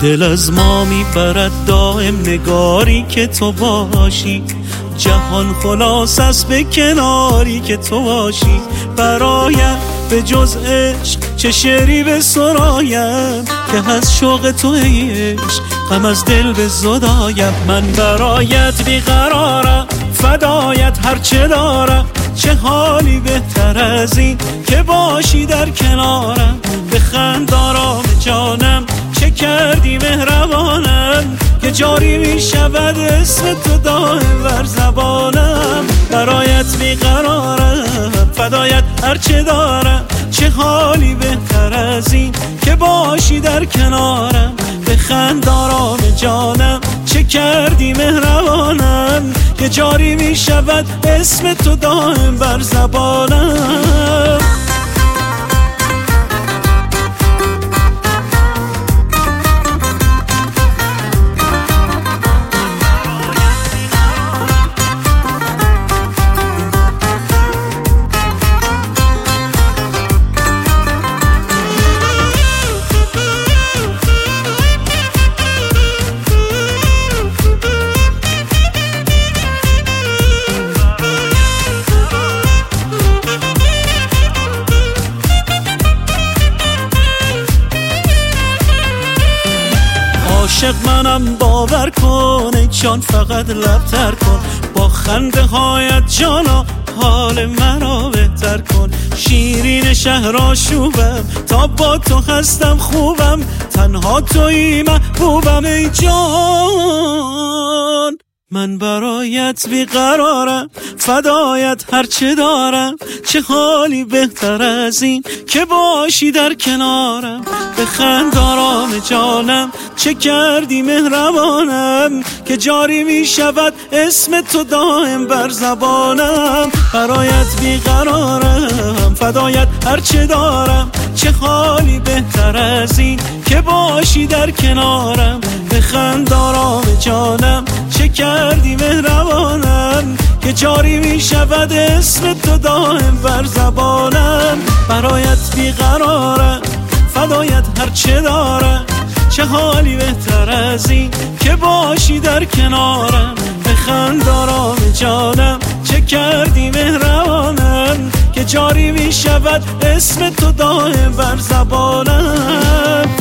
دل از ما میبرد دائم نگاری که تو باشی، جهان خلاص است به کناری که تو باشی. برایم به جز عشق چه شعری به سرایم، که از شوق تو ای عشق غم از دل به زدایم. من برایت بیقرارم، فدایت هرچه دارم، چه حالی بهتر از این که باشی در کنارم. بخند آرام جانم، چه کردی مهربانم، که جاری می شود اسم تو دائم بر زبانم. برایت بیقرارم، فدایت هرچه دارم، چه حالی بهتر از این که باشی در کنارم. بخند آرام جانم، چه کردی مهربانم، که جاری می شود اسم تو دائم بر زبانم. عاشق منم باور کن ای جان، فقط لبتر کن با خنده هایت جانا، حال مرا بهتر کن. شیرین شهر آشوبم، تا با تو هستم خوبم، تنها تویی محبوبم ای جان. من برایت بیقرارم، فدایت هرچه دارم، چه حالی بهتر از این که باشی در کنارم. بخند آرام جانم، چه کردی مهربانم، که جاری می شود اسم تو دائم بر زبانم. برایت بیقرارم، فدایت هرچه دارم، چه حالی بهتر از این که باشی در کنارم. بخند آرام جانم، چه کردی مهربانم، که جاری می شود اسم تو دائم بر زبانم. برایت بیقرارم، فدایت هرچه دارم، چه حالی بهتر از این که باشی در کنارم. بخند آرام جانم، چه کردی مهربانم، که جاری می شود اسم تو دائم بر زبانم.